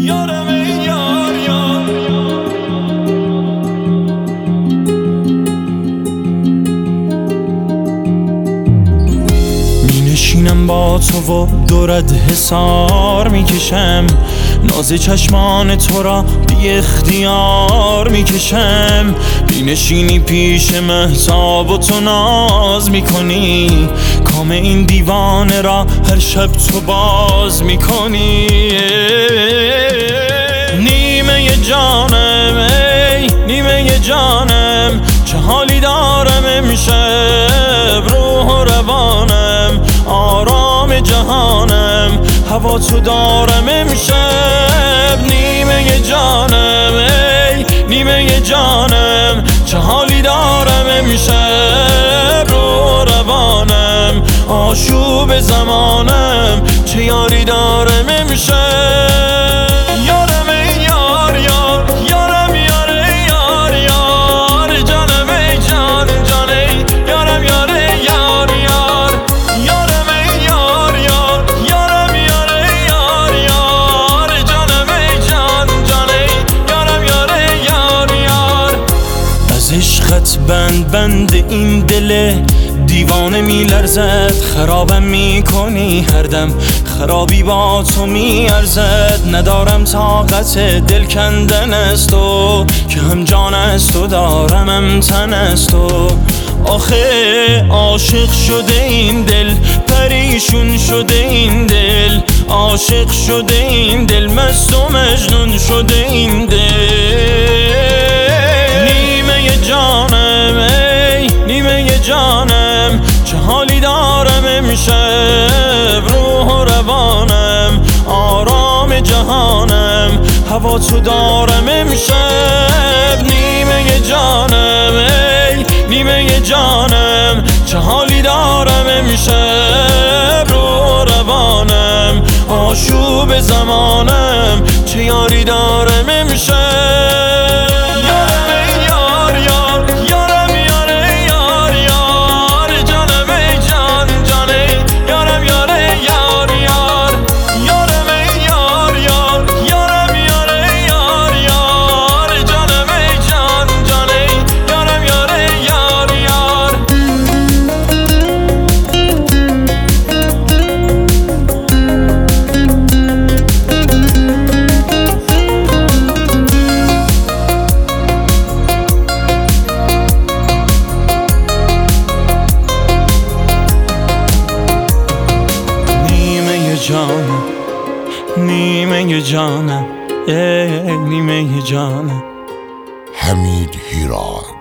یارم ای یار یار. می نشینم با تو و دورت حسار میکشم، ناز چشمان تو را بی اختیار میکشم. می نشینی پیش مهتاب و تو ناز میکنی، کام این دیوانه را هر شب تو باز میکنی. نیمه جانم ای نیمه جانم، چه حالی دارم امشب، روح و روانم آرام جهانم، هوا تو دارم امشب. نیمه جانم ای نیمه جانم، چه حالی دارم امشب، روح و روانم آشوب زمانم، چه یاری دارم امشب. یارم ای یار یار، یارم یار ای یار یار، جانم ای جان جان ای یارم یار ای یار یار. یارم ای یار یار، یارم یار ای یار یار، جانم ای جان جان ای یارم یار ای یار یار. از عشقت بند این دل دیوانه می لرزد، خرابم می کنی هر دم، خرابی با تو می ارزد. ندارم طاقت دل کندن از تو، که هم جان از تو دارم هم تن از تو. آخه عاشق شده این دل، پریشون شده این دل، عاشق شده این دل، مست و مجنون شده این دل. نیمه جانم ای نیمه جانم، چه حالی دارم امشب، روح و روانم آرام جهانم، هوا تو دارم امشب. نیمه جانم ای نیمه جانم، چه حالی دارم امشب، روح و روانم آشوب زمانم، چه یاری دارم امشب. جانم نیمه جانم ای نیمه جانم. حمید هیراد.